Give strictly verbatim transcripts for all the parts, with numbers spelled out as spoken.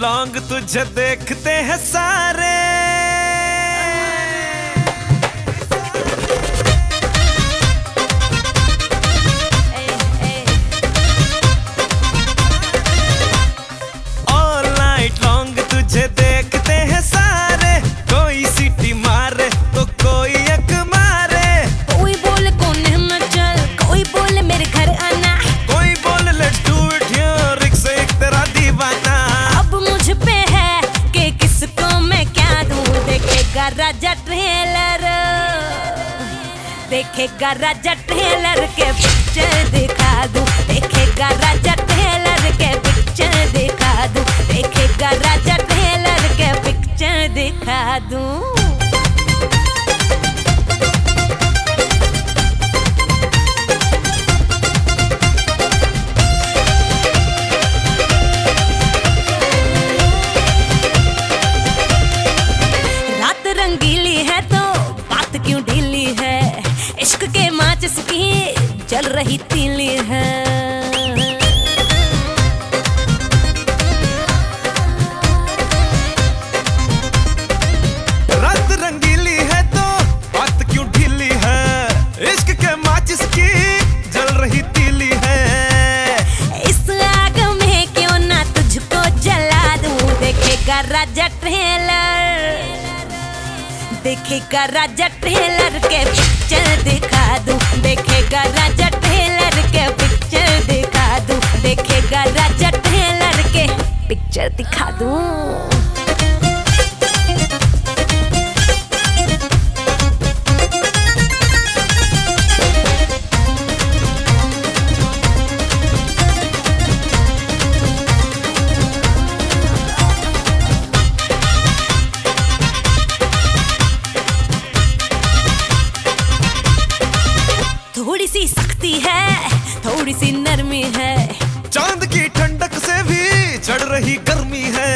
Long तुझे देखते हैं सारे। ऑल नाइट लॉन्ग तुझे देखते हैं सारे। कोई सीटी मारे तो कोई एक मारे। कोई बोले कोने में चल, कोई बोले मेरे घर आना, कोई बोले लेट्स डू इट हियर, एक से एक तेरा दीवाना। अब मुझ पे है कि किसको मैं क्या दूं। देखेगा राजा ट्रेलर, देखेगा राजा ट्रेलर के पिक्चर दिखा दूं। देखेगा राजा ट्रेलर के पिक्चर दिखा दूं। देखेगा राजा ट्रेलर के पिक्चर दिखा दूं। रंगीली है तो बात क्यों ढीली है। इश्क के माचिस की जल रही तीली है। रात रंगीली है तो बात क्यों ढीली है। इश्क के माचिस की जल रही तीली है। इस आग में क्यों ना तुझको जला दूं। देखेगा राजा ट्रेलर, देखेगा राजा ट्रेलर के पिक्चर दिखा दूं। देखेगा राजा ट्रेलर के पिक्चर दिखा दूं। देखेगा राजा ट्रेलर के पिक्चर दिखा दूं। थोड़ी सी सख्ती है, थोड़ी सी नरमी है। चांद की ठंडक से भी चढ़ रही गर्मी है।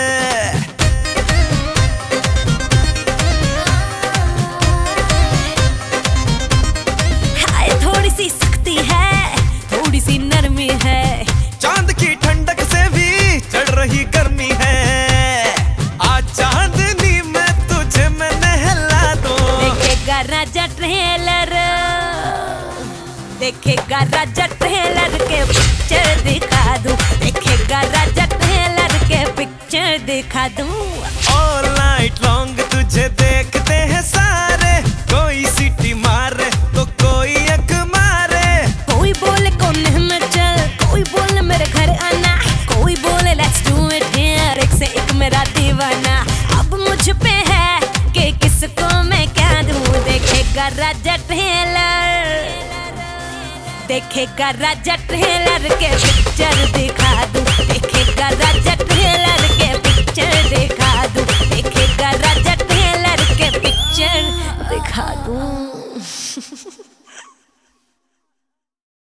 हाय थोड़ी सी सख्ती है, थोड़ी सी नरमी है। चांद की ठंडक से भी चढ़ रही गर्मी है। आज चांदनी में तुझे मैं नहला दूं। देखेगा राजा ट्रेलर, देखेगा राजा ट्रेलर के पिक्चर दिखा दूं। देखेगा राजा ट्रेलर के पिक्चर दिखा दूं। ऑल नाइट लॉन्ग तुझे देखते हैं सारे। कोई सीटी मारे तो कोई एक मारे। कोई बोले कोने में चल, कोई बोले मेरे घर आना, कोई बोले लेट्स डू इट हियर, एक से एक मेरा दीवाना। अब मुझ पे है कि किसको मैं क्या दूं। देखेगा राजा ट्रेलर, देखेगा राजा ट्रेलर के पिक्चर दिखा